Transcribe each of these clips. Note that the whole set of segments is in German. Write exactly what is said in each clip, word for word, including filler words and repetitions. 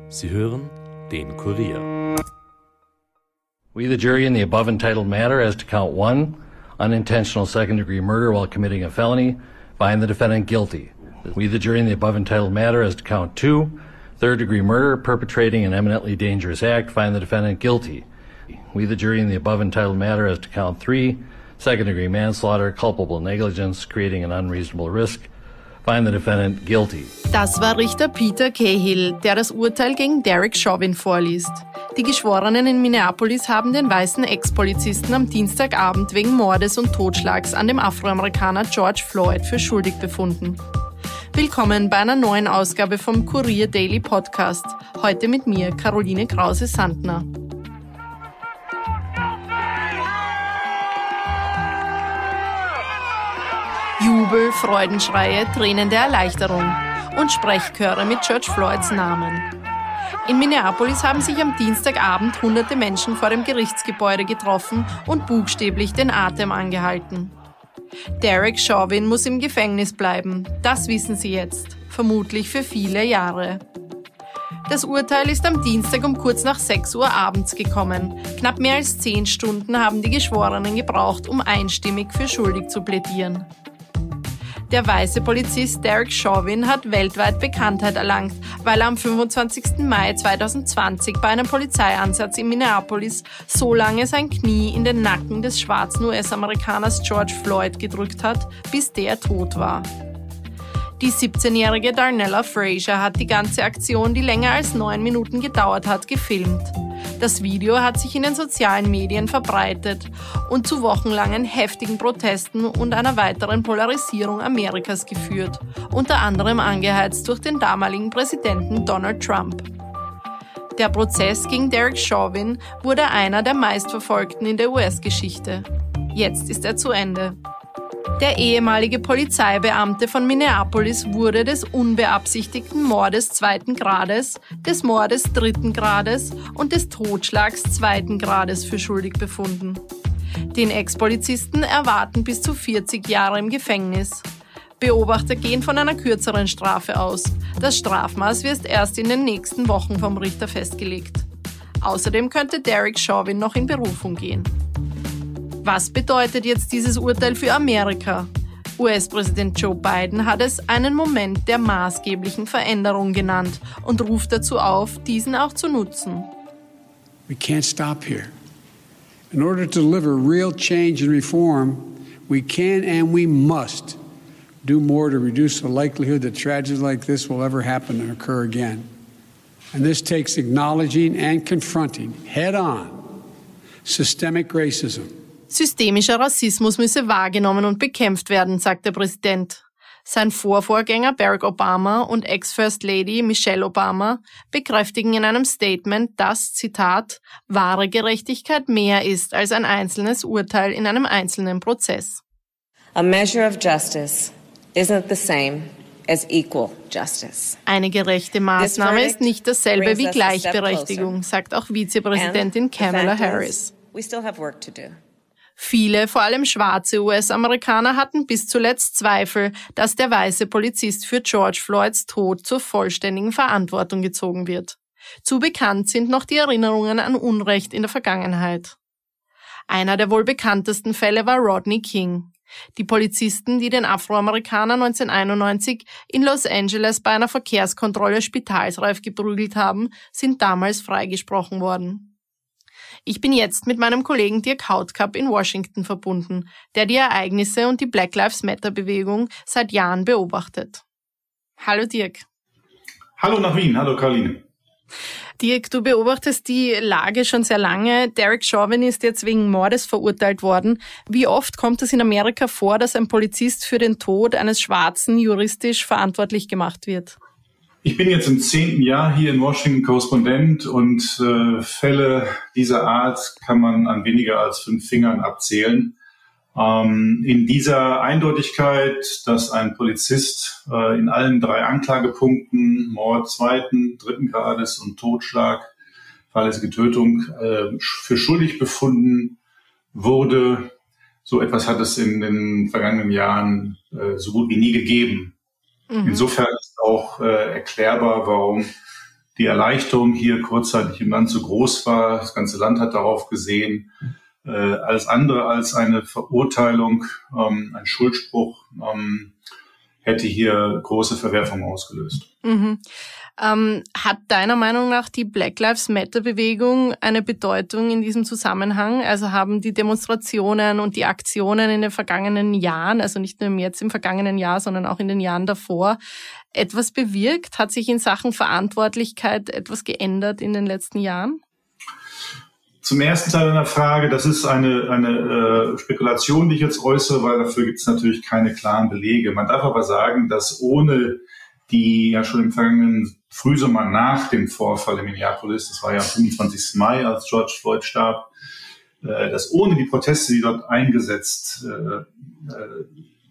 Sie hören den Kurier. We, the jury, in the above entitled matter as to count one, unintentional second-degree murder while committing a felony, find the defendant guilty. We, the jury, in the above entitled matter as to count two, third-degree murder, perpetrating an eminently dangerous act, find the defendant guilty. We, the jury, in the above entitled matter as to count three, second-degree manslaughter, culpable negligence, creating an unreasonable risk, find the defendant guilty. Das war Richter Peter Cahill, der das Urteil gegen Derek Chauvin vorliest. Die Geschworenen in Minneapolis haben den weißen Ex-Polizisten am Dienstagabend wegen Mordes und Totschlags an dem Afroamerikaner George Floyd für schuldig befunden. Willkommen bei einer neuen Ausgabe vom Kurier Daily Podcast. Heute mit mir, Caroline Krause-Sandner. Jubel, Freudenschreie, Tränen der Erleichterung und Sprechchöre mit George Floyds Namen. In Minneapolis haben sich am Dienstagabend hunderte Menschen vor dem Gerichtsgebäude getroffen und buchstäblich den Atem angehalten. Derek Chauvin muss im Gefängnis bleiben, das wissen sie jetzt, vermutlich für viele Jahre. Das Urteil ist am Dienstag um kurz nach sechs Uhr abends gekommen. Knapp mehr als zehn Stunden haben die Geschworenen gebraucht, um einstimmig für schuldig zu plädieren. Der weiße Polizist Derek Chauvin hat weltweit Bekanntheit erlangt, weil er am fünfundzwanzigsten Mai zweitausendzwanzig bei einem Polizeieinsatz in Minneapolis so lange sein Knie in den Nacken des schwarzen U S-Amerikaners George Floyd gedrückt hat, bis der tot war. Die siebzehnjährige Darnella Frazier hat die ganze Aktion, die länger als neun Minuten gedauert hat, gefilmt. Das Video hat sich in den sozialen Medien verbreitet und zu wochenlangen heftigen Protesten und einer weiteren Polarisierung Amerikas geführt, unter anderem angeheizt durch den damaligen Präsidenten Donald Trump. Der Prozess gegen Derek Chauvin wurde einer der meistverfolgten in der U S-Geschichte. Jetzt ist er zu Ende. Der ehemalige Polizeibeamte von Minneapolis wurde des unbeabsichtigten Mordes zweiten Grades, des Mordes dritten Grades und des Totschlags zweiten Grades für schuldig befunden. Den Ex-Polizisten erwarten bis zu vierzig Jahre im Gefängnis. Beobachter gehen von einer kürzeren Strafe aus. Das Strafmaß wird erst in den nächsten Wochen vom Richter festgelegt. Außerdem könnte Derek Chauvin noch in Berufung gehen. Was bedeutet jetzt dieses Urteil für Amerika? U S-Präsident Joe Biden hat es einen Moment der maßgeblichen Veränderung genannt und ruft dazu auf, diesen auch zu nutzen. We can't stop here. In order to deliver real change and reform, we can and we must do more to reduce the likelihood that tragedies like this will ever happen and occur again. And this takes acknowledging and confronting head-on systemic racism. Systemischer Rassismus müsse wahrgenommen und bekämpft werden, sagt der Präsident. Sein Vorvorgänger Barack Obama und Ex-First Lady Michelle Obama bekräftigen in einem Statement, dass, Zitat, wahre Gerechtigkeit mehr ist als ein einzelnes Urteil in einem einzelnen Prozess. A measure of justice isn't the same as equal justice. Eine gerechte Maßnahme ist nicht dasselbe wie Gleichberechtigung, sagt auch Vizepräsidentin Kamala Harris. We still have work to do. Viele, vor allem schwarze U S-Amerikaner, hatten bis zuletzt Zweifel, dass der weiße Polizist für George Floyds Tod zur vollständigen Verantwortung gezogen wird. Zu bekannt sind noch die Erinnerungen an Unrecht in der Vergangenheit. Einer der wohl bekanntesten Fälle war Rodney King. Die Polizisten, die den Afroamerikaner neunzehnhunderteinundneunzig in Los Angeles bei einer Verkehrskontrolle spitalsreif geprügelt haben, sind damals freigesprochen worden. Ich bin jetzt mit meinem Kollegen Dirk Hautkap in Washington verbunden, der die Ereignisse und die Black Lives Matter-Bewegung seit Jahren beobachtet. Hallo Dirk. Hallo nach Wien, hallo Caroline. Dirk, du beobachtest die Lage schon sehr lange. Derek Chauvin ist jetzt wegen Mordes verurteilt worden. Wie oft kommt es in Amerika vor, dass ein Polizist für den Tod eines Schwarzen juristisch verantwortlich gemacht wird? Ich bin jetzt im zehnten Jahr hier in Washington Korrespondent und äh, Fälle dieser Art kann man an weniger als fünf Fingern abzählen. Ähm, in dieser Eindeutigkeit, dass ein Polizist äh, in allen drei Anklagepunkten, Mord zweiten, dritten Grades und Totschlag, fahrlässige Tötung, äh, für schuldig befunden wurde, so etwas hat es in den vergangenen Jahren äh, so gut wie nie gegeben. Mhm. Insofern ist auch äh, erklärbar, warum die Erleichterung hier kurzzeitig im Land so groß war. Das ganze Land hat darauf gesehen. Äh, alles andere als eine Verurteilung, ähm, ein Schuldspruch, ähm, hätte hier große Verwerfungen ausgelöst. Mhm. Ähm, hat deiner Meinung nach die Black Lives Matter-Bewegung eine Bedeutung in diesem Zusammenhang? Also haben die Demonstrationen und die Aktionen in den vergangenen Jahren, also nicht nur jetzt im vergangenen Jahr, sondern auch in den Jahren davor, etwas bewirkt? Hat sich in Sachen Verantwortlichkeit etwas geändert in den letzten Jahren? Zum ersten Teil deiner Frage, das ist eine, eine äh, Spekulation, die ich jetzt äußere, weil dafür gibt es natürlich keine klaren Belege. Man darf aber sagen, dass ohne die ja schon im vergangenen Frühsommer nach dem Vorfall in Minneapolis, das war ja am fünfundzwanzigsten Mai, als George Floyd starb, äh, dass ohne die Proteste, die dort eingesetzt äh, äh,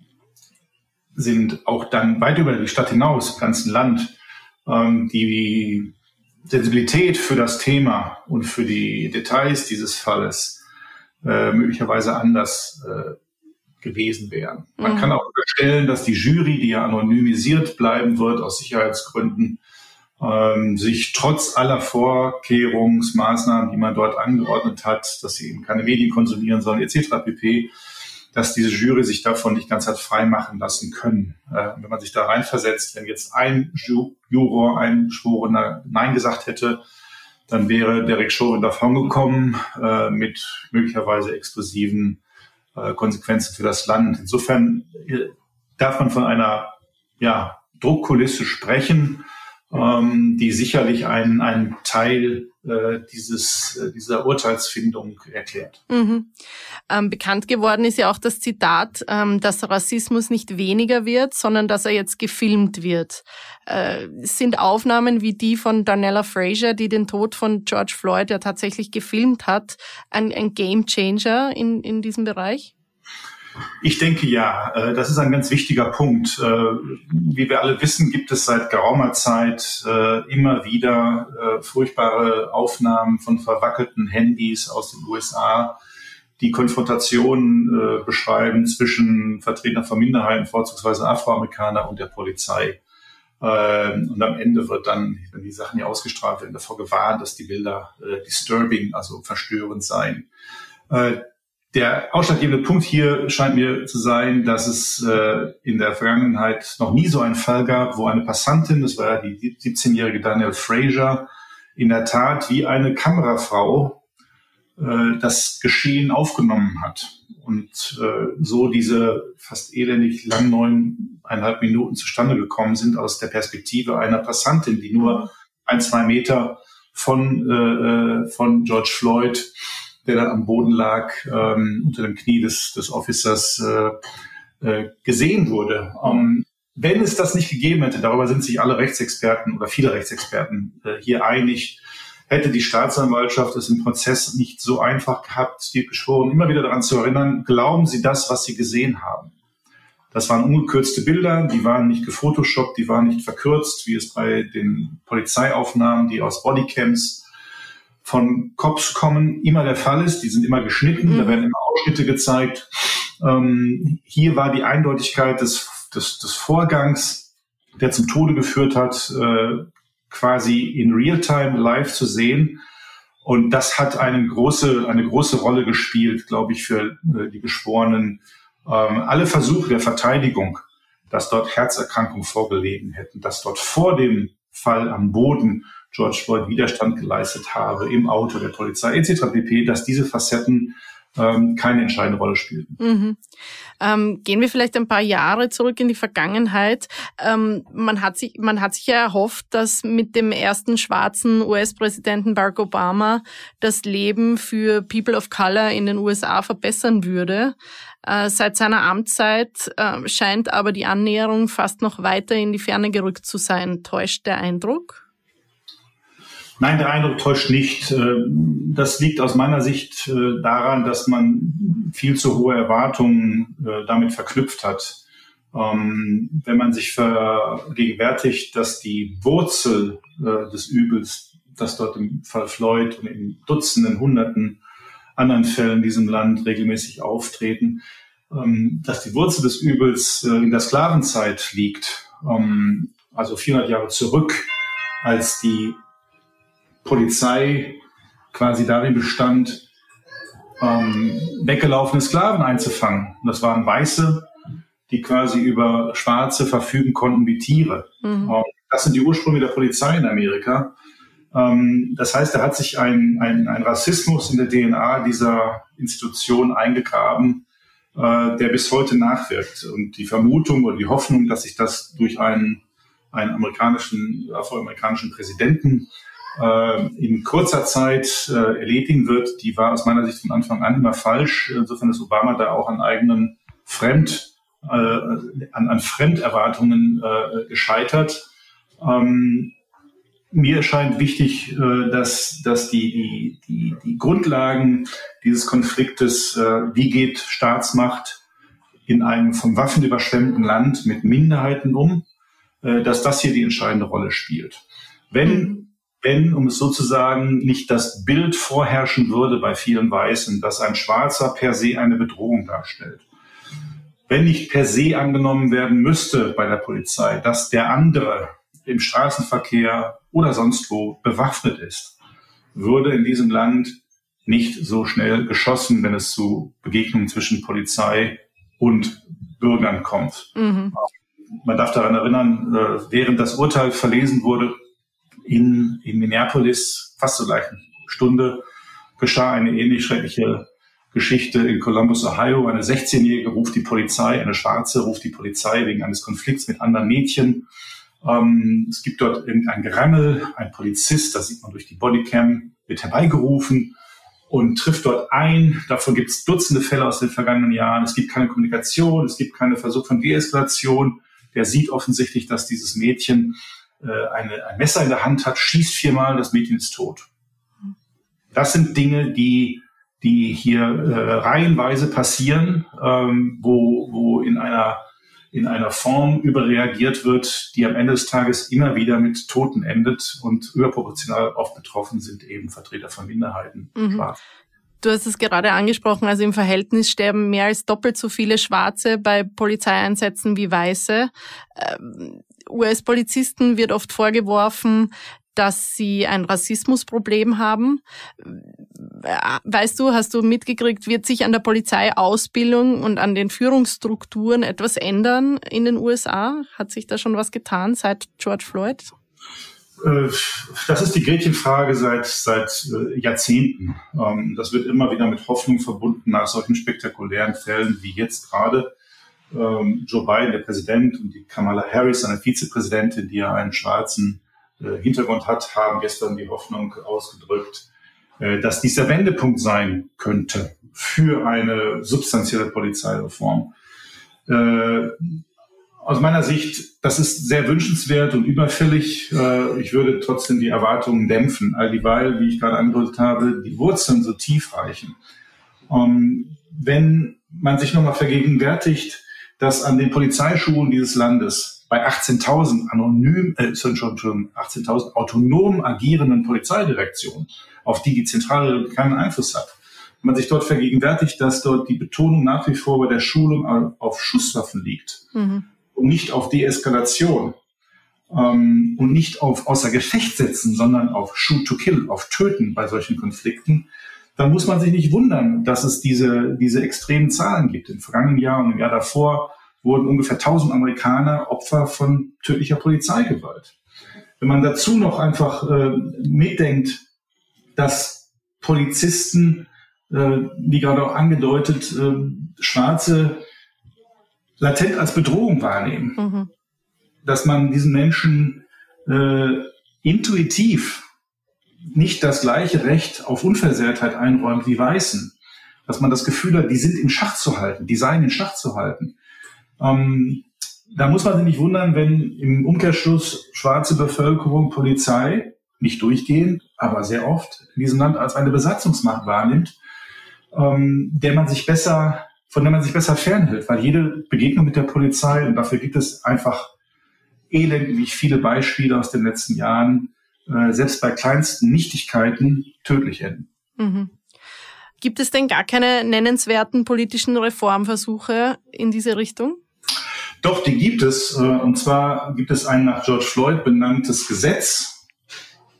sind, auch dann weit über die Stadt hinaus, im ganzen Land, ähm, die Sensibilität für das Thema und für die Details dieses Falles äh, möglicherweise anders äh, gewesen wären. Man mhm. kann auch unterstellen, dass die Jury, die ja anonymisiert bleiben wird aus Sicherheitsgründen, ähm, sich trotz aller Vorkehrungsmaßnahmen, die man dort angeordnet hat, dass sie eben keine Medien konsumieren sollen, et cetera pp., dass diese Jury sich davon nicht ganz hat frei machen lassen können. Äh, wenn man sich da reinversetzt, wenn jetzt ein Ju- Juror, ein Geschworener Nein gesagt hätte, dann wäre Derek Chauvin davongekommen äh, mit möglicherweise explosiven äh, Konsequenzen für das Land. Insofern äh, darf man von einer ja, Druckkulisse sprechen, ähm, die sicherlich einen, einen Teil äh, dieses, äh, dieser Urteilsfindung erklärt. Mhm. Ähm, bekannt geworden ist ja auch das Zitat, ähm, dass Rassismus nicht weniger wird, sondern dass er jetzt gefilmt wird. Äh, sind Aufnahmen wie die von Darnella Frazier, die den Tod von George Floyd ja tatsächlich gefilmt hat, ein, ein Gamechanger in, in diesem Bereich? Ich denke ja, das ist ein ganz wichtiger Punkt. Wie wir alle wissen, gibt es seit geraumer Zeit immer wieder furchtbare Aufnahmen von verwackelten Handys aus den U S A, die Konfrontationen beschreiben zwischen Vertretern von Minderheiten, vorzugsweise Afroamerikaner, und der Polizei. Und am Ende wird dann, wenn die Sachen hier ausgestrahlt werden, davor gewarnt, dass die Bilder disturbing, also verstörend seien. Der ausschlaggebende Punkt hier scheint mir zu sein, dass es äh, in der Vergangenheit noch nie so einen Fall gab, wo eine Passantin, das war ja die siebzehnjährige Darnella Frazier, in der Tat wie eine Kamerafrau äh, das Geschehen aufgenommen hat und äh, so diese fast elendig lang neuneinhalb Minuten zustande gekommen sind aus der Perspektive einer Passantin, die nur ein, zwei Meter von, äh, von George Floyd, der dann am Boden lag, ähm, unter dem Knie des, des Officers äh, äh, gesehen wurde. Ähm, wenn es das nicht gegeben hätte, darüber sind sich alle Rechtsexperten oder viele Rechtsexperten äh, hier einig, hätte die Staatsanwaltschaft es im Prozess nicht so einfach gehabt, die Geschworenen immer wieder daran zu erinnern, glauben Sie das, was Sie gesehen haben. Das waren ungekürzte Bilder, die waren nicht gefotoshoppt, die waren nicht verkürzt, wie es bei den Polizeiaufnahmen, die aus Bodycams von Cops kommen, immer der Fall ist. Die sind immer geschnitten, mhm. da werden immer Ausschnitte gezeigt. Ähm, hier war die Eindeutigkeit des, des, des Vorgangs, der zum Tode geführt hat, äh, quasi in Realtime live zu sehen. Und das hat eine große, eine große Rolle gespielt, glaube ich, für äh, die Geschworenen. Ähm, alle Versuche der Verteidigung, dass dort Herzerkrankungen vorgelegen hätten, dass dort vor dem Fall am Boden George Floyd Widerstand geleistet habe, im Auto der Polizei et cetera pp., dass diese Facetten ähm, keine entscheidende Rolle spielten. Mhm. Ähm, gehen wir vielleicht ein paar Jahre zurück in die Vergangenheit. Ähm, man hat sich, man hat sich ja erhofft, dass mit dem ersten schwarzen U S-Präsidenten Barack Obama das Leben für People of Color in den U S A verbessern würde. Äh, seit seiner Amtszeit äh, scheint aber die Annäherung fast noch weiter in die Ferne gerückt zu sein. Täuscht der Eindruck? Nein, der Eindruck täuscht nicht. Das liegt aus meiner Sicht daran, dass man viel zu hohe Erwartungen damit verknüpft hat. Wenn man sich vergegenwärtigt, dass die Wurzel des Übels, das dort im Fall Floyd und in Dutzenden, Hunderten anderen Fällen in diesem Land regelmäßig auftreten, dass die Wurzel des Übels in der Sklavenzeit liegt, also vierhundert Jahre zurück, als die Polizei quasi darin bestand, ähm, weggelaufene Sklaven einzufangen. Und das waren Weiße, die quasi über Schwarze verfügen konnten wie Tiere. Mhm. Ähm, das sind die Ursprünge der Polizei in Amerika. Ähm, das heißt, da hat sich ein, ein, ein Rassismus in der D N A dieser Institution eingegraben, äh, der bis heute nachwirkt. Und die Vermutung oder die Hoffnung, dass sich das durch einen, einen amerikanischen, afroamerikanischen Präsidenten äh, in kurzer Zeit äh, erledigen wird, die war aus meiner Sicht von Anfang an immer falsch. Insofern ist Obama da auch an eigenen Fremd, äh, an, an Fremderwartungen äh, gescheitert. Ähm, Mir erscheint wichtig, dass, dass die, die, die, die Grundlagen dieses Konfliktes, wie geht Staatsmacht in einem von Waffen überschwemmten Land mit Minderheiten um, dass das hier die entscheidende Rolle spielt. Wenn, wenn, um es so zu sagen, nicht das Bild vorherrschen würde bei vielen Weißen, dass ein Schwarzer per se eine Bedrohung darstellt. Wenn nicht per se angenommen werden müsste bei der Polizei, dass der andere im Straßenverkehr oder sonst wo bewaffnet ist, würde in diesem Land nicht so schnell geschossen, wenn es zu Begegnungen zwischen Polizei und Bürgern kommt. Mhm. Man darf daran erinnern, während das Urteil verlesen wurde in, in Minneapolis, fast zur gleichen Stunde, geschah eine ähnlich schreckliche Geschichte in Columbus, Ohio. Eine sechzehnjährige ruft die Polizei, eine Schwarze ruft die Polizei wegen eines Konflikts mit anderen Mädchen. Ähm, es gibt dort irgendein Gerangel, ein Polizist, das sieht man durch die Bodycam, wird herbeigerufen und trifft dort ein. Davon gibt es Dutzende Fälle aus den vergangenen Jahren. Es gibt keine Kommunikation, es gibt keinen Versuch von Deeskalation. Der sieht offensichtlich, dass dieses Mädchen äh, eine, ein Messer in der Hand hat, schießt viermal, das Mädchen ist tot. Das sind Dinge, die, die hier äh, reihenweise passieren, ähm, wo, wo in einer in einer Form überreagiert wird, die am Ende des Tages immer wieder mit Toten endet, und überproportional oft betroffen sind eben Vertreter von Minderheiten. Mhm. Du hast es gerade angesprochen, also im Verhältnis sterben mehr als doppelt so viele Schwarze bei Polizeieinsätzen wie Weiße. Ähm, U S-Polizisten wird oft vorgeworfen, dass sie ein Rassismusproblem haben. Weißt du, hast du mitgekriegt, wird sich an der Polizeiausbildung und an den Führungsstrukturen etwas ändern in den U S A? Hat sich da schon was getan seit George Floyd? Das ist die Gretchenfrage seit, seit Jahrzehnten. Das wird immer wieder mit Hoffnung verbunden nach solchen spektakulären Fällen wie jetzt gerade. Joe Biden, der Präsident, und die Kamala Harris, eine Vizepräsidentin, die ja einen schwarzen Hintergrund hat, haben gestern die Hoffnung ausgedrückt, dass dies der Wendepunkt sein könnte für eine substanzielle Polizeireform. Aus meiner Sicht, das ist sehr wünschenswert und überfällig. Ich würde trotzdem die Erwartungen dämpfen, all dieweil, wie ich gerade angedeutet habe, die Wurzeln so tief reichen. Wenn man sich nochmal vergegenwärtigt, dass an den Polizeischulen dieses Landes bei achtzehntausend anonym, äh, schon, schon achtzehntausend autonom agierenden Polizeidirektionen, auf die die Zentrale keinen Einfluss hat. Wenn man sich dort vergegenwärtigt, dass dort die Betonung nach wie vor bei der Schulung auf Schusswaffen liegt, mhm. und nicht auf Deeskalation, ähm, und nicht auf außer Gefecht setzen, sondern auf Shoot to Kill, auf Töten bei solchen Konflikten, dann muss man sich nicht wundern, dass es diese, diese extremen Zahlen gibt. Im vergangenen Jahr und im Jahr davor wurden ungefähr tausend Amerikaner Opfer von tödlicher Polizeigewalt. Wenn man dazu noch einfach äh, mitdenkt, dass Polizisten, äh, wie gerade auch angedeutet, äh, Schwarze latent als Bedrohung wahrnehmen, mhm. dass man diesen Menschen äh, intuitiv nicht das gleiche Recht auf Unversehrtheit einräumt wie Weißen, dass man das Gefühl hat, die sind in Schach zu halten, die seien in Schach zu halten. Ähm, da muss man sich nicht wundern, wenn im Umkehrschluss schwarze Bevölkerung Polizei nicht durchgehend, aber sehr oft in diesem Land als eine Besatzungsmacht wahrnimmt, ähm, der man sich besser, von der man sich besser fernhält, weil jede Begegnung mit der Polizei, und dafür gibt es einfach elendlich viele Beispiele aus den letzten Jahren, äh, selbst bei kleinsten Nichtigkeiten tödlich enden. Mhm. Gibt es denn gar keine nennenswerten politischen Reformversuche in diese Richtung? Doch, die gibt es. Und zwar gibt es ein nach George Floyd benanntes Gesetz,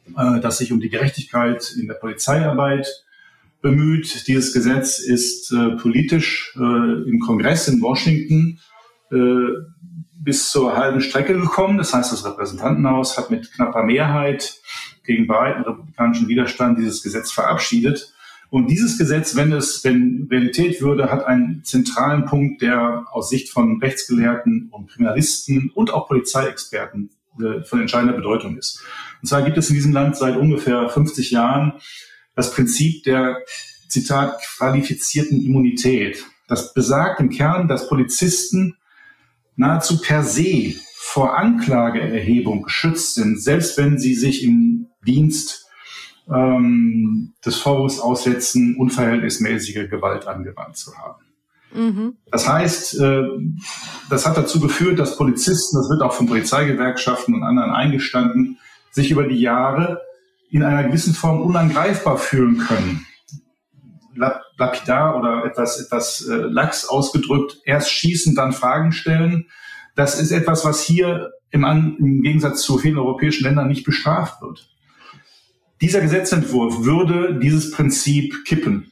äh, das sich um die Gerechtigkeit in der Polizeiarbeit bemüht. Dieses Gesetz ist äh, politisch äh, im Kongress in Washington äh, bis zur halben Strecke gekommen. Das heißt, das Repräsentantenhaus hat mit knapper Mehrheit gegen breiten republikanischen Widerstand dieses Gesetz verabschiedet. Und dieses Gesetz, wenn es denn Realität würde, hat einen zentralen Punkt, der aus Sicht von Rechtsgelehrten und Kriminalisten und auch Polizeiexperten äh, von entscheidender Bedeutung ist. Und zwar gibt es in diesem Land seit ungefähr fünfzig Jahren das Prinzip der, Zitat, qualifizierten Immunität. Das besagt im Kern, dass Polizisten nahezu per se vor Anklageerhebung geschützt sind, selbst wenn sie sich im Dienst ähm, des Vorwurfs aussetzen, unverhältnismäßige Gewalt angewandt zu haben. Mhm. Das heißt, äh, das hat dazu geführt, dass Polizisten, das wird auch von Polizeigewerkschaften und anderen eingestanden, sich über die Jahre in einer gewissen Form unangreifbar fühlen können. Lapidar oder etwas, etwas äh, lax ausgedrückt, erst schießen, dann Fragen stellen. Das ist etwas, was hier im, An- im Gegensatz zu vielen europäischen Ländern nicht bestraft wird. Dieser Gesetzentwurf würde dieses Prinzip kippen.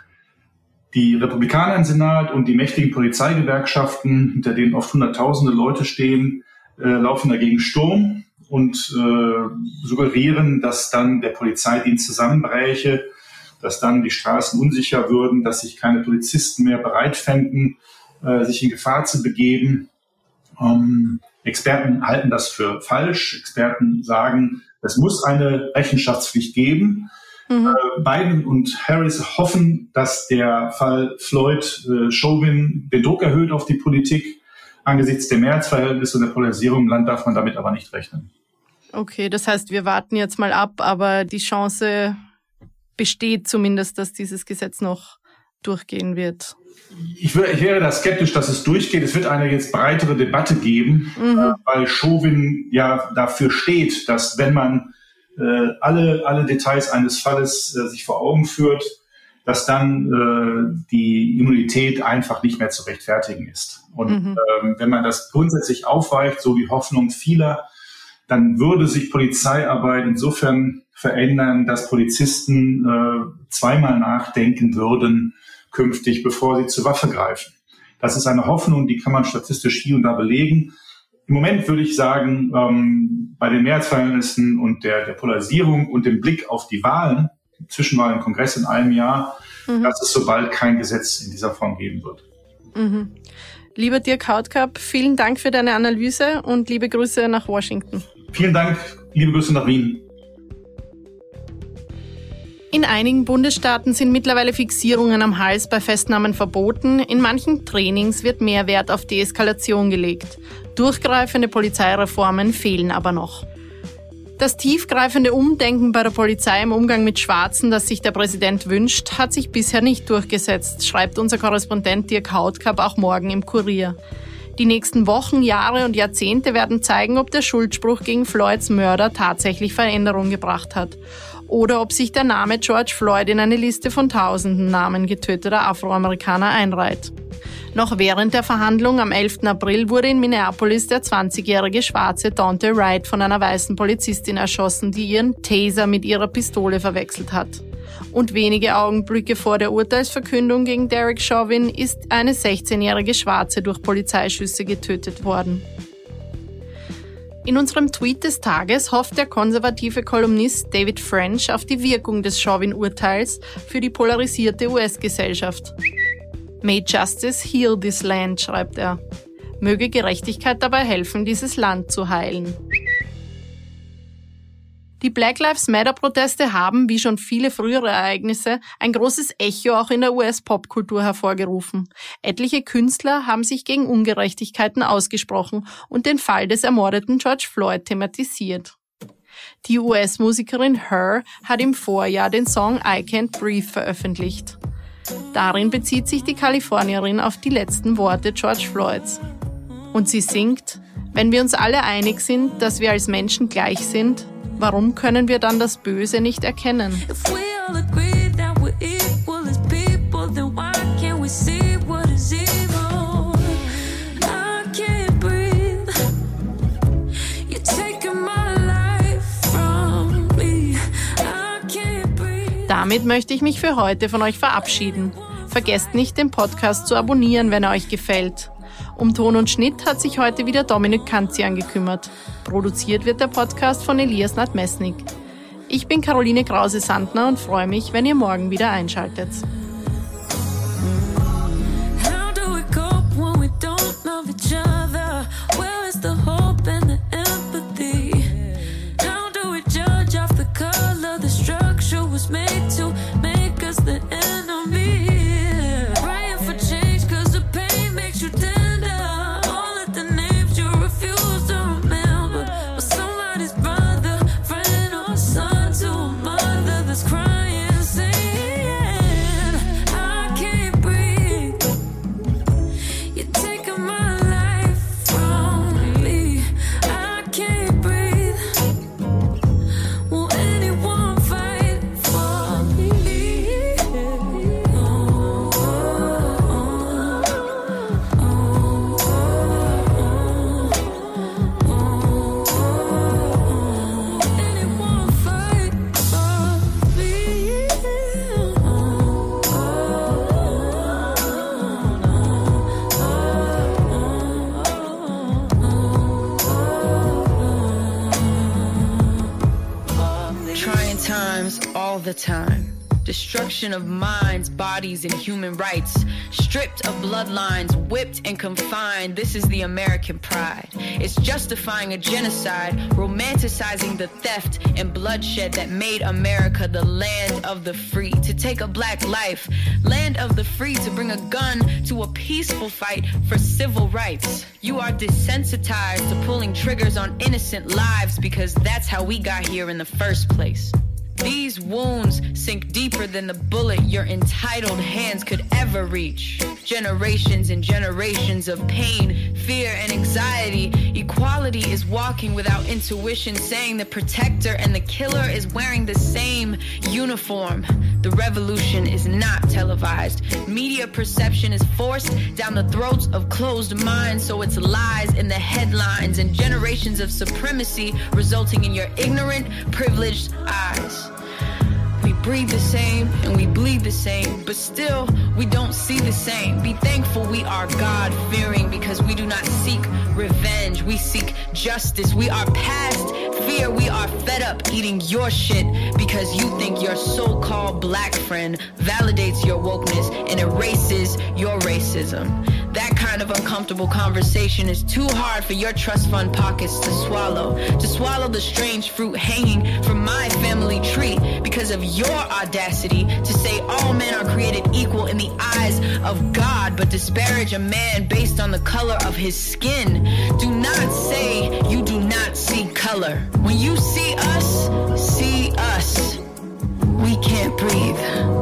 Die Republikaner im Senat und die mächtigen Polizeigewerkschaften, hinter denen oft hunderttausende Leute stehen, äh, laufen dagegen Sturm und äh, suggerieren, dass dann der Polizeidienst zusammenbräche, dass dann die Straßen unsicher würden, dass sich keine Polizisten mehr bereit fänden, äh, sich in Gefahr zu begeben. Ähm, Experten halten das für falsch. Experten sagen, es muss eine Rechenschaftspflicht geben. Mhm. Äh, Biden und Harris hoffen, dass der Fall Floyd äh, Chauvin den Druck erhöht auf die Politik. Angesichts der Mehrheitsverhältnisse und der Polarisierung im Land darf man damit aber nicht rechnen. Okay, das heißt, wir warten jetzt mal ab, aber die Chance besteht zumindest, dass dieses Gesetz noch durchgehen wird. Ich, wär, ich wäre da skeptisch, dass es durchgeht. Es wird eine jetzt breitere Debatte geben, mhm. äh, weil Chauvin ja dafür steht, dass wenn man äh, alle, alle Details eines Falles äh, sich vor Augen führt, dass dann äh, die Immunität einfach nicht mehr zu rechtfertigen ist. Und mhm. ähm, wenn man das grundsätzlich aufweicht, so die Hoffnung vieler, dann würde sich Polizeiarbeit insofern verändern, dass Polizisten äh, zweimal nachdenken würden künftig, bevor sie zur Waffe greifen. Das ist eine Hoffnung, die kann man statistisch hier und da belegen. Im Moment würde ich sagen, ähm, bei den Mehrheitsverhältnissen und der, der Polarisierung und dem Blick auf die Wahlen, die Zwischenwahlen im Kongress in einem Jahr, mhm. dass es so bald kein Gesetz in dieser Form geben wird. Mhm. Lieber Dirk Hautkap, vielen Dank für deine Analyse und liebe Grüße nach Washington. Vielen Dank, liebe Grüße nach Wien. In einigen Bundesstaaten sind mittlerweile Fixierungen am Hals bei Festnahmen verboten. In manchen Trainings wird mehr Wert auf Deeskalation gelegt. Durchgreifende Polizeireformen fehlen aber noch. Das tiefgreifende Umdenken bei der Polizei im Umgang mit Schwarzen, das sich der Präsident wünscht, hat sich bisher nicht durchgesetzt, schreibt unser Korrespondent Dirk Hautkap auch morgen im Kurier. Die nächsten Wochen, Jahre und Jahrzehnte werden zeigen, ob der Schuldspruch gegen Floyds Mörder tatsächlich Veränderung gebracht hat. Oder ob sich der Name George Floyd in eine Liste von tausenden Namen getöteter Afroamerikaner einreiht. Noch während der Verhandlung am elften April wurde in Minneapolis der zwanzigjährige Schwarze Daunte Wright von einer weißen Polizistin erschossen, die ihren Taser mit ihrer Pistole verwechselt hat. Und wenige Augenblicke vor der Urteilsverkündung gegen Derek Chauvin ist eine sechzehnjährige Schwarze durch Polizeischüsse getötet worden. In unserem Tweet des Tages hofft der konservative Kolumnist David French auf die Wirkung des Chauvin-Urteils für die polarisierte U S-Gesellschaft. May justice heal this land, schreibt er. Möge Gerechtigkeit dabei helfen, dieses Land zu heilen. Die Black Lives Matter-Proteste haben, wie schon viele frühere Ereignisse, ein großes Echo auch in der U S-Popkultur hervorgerufen. Etliche Künstler haben sich gegen Ungerechtigkeiten ausgesprochen und den Fall des ermordeten George Floyd thematisiert. Die U S-Musikerin Her hat im Vorjahr den Song I Can't Breathe veröffentlicht. Darin bezieht sich die Kalifornierin auf die letzten Worte George Floyds. Und sie singt: Wenn wir uns alle einig sind, dass wir als Menschen gleich sind, warum können wir dann das Böse nicht erkennen? You're taking my life from me. Damit möchte ich mich für heute von euch verabschieden. Vergesst nicht, den Podcast zu abonnieren, wenn er euch gefällt. Um Ton und Schnitt hat sich heute wieder Dominik Kanzian gekümmert. Produziert wird der Podcast von Elias Nadmesnik. Ich bin Caroline Krause-Sandner und freue mich, wenn ihr morgen wieder einschaltet. The time. Destruction of minds, bodies, and human rights. Stripped of bloodlines, whipped and confined. This is the American pride. It's justifying a genocide, romanticizing the theft and bloodshed that made America the land of the free. To take a black life, land of the free, to bring a gun to a peaceful fight for civil rights. You are desensitized to pulling triggers on innocent lives because that's how we got here in the first place. These wounds sink deeper than the bullet your entitled hands could ever reach. Generations and generations of pain, fear, and anxiety. Equality is walking without intuition, saying the protector and the killer is wearing the same uniform. The revolution is not televised. Media perception is forced down the throats of closed minds, so it's lies in the headlines and generations of supremacy resulting in your ignorant, privileged eyes. We breathe the same and we bleed the same, but still we don't see the same. Be thankful we are God-fearing because we do not seek revenge. We seek justice. We are past fear. We are fed up eating your shit because you think your so-called black friend validates your wokeness and erases your racism. That kind of uncomfortable conversation is too hard for your trust fund pockets to swallow. To swallow the strange fruit hanging from my family tree because of your audacity to say all men are created equal in the eyes of God, but disparage a man based on the color of his skin. Do not say you do not see color. When you see us, see us. We can't breathe.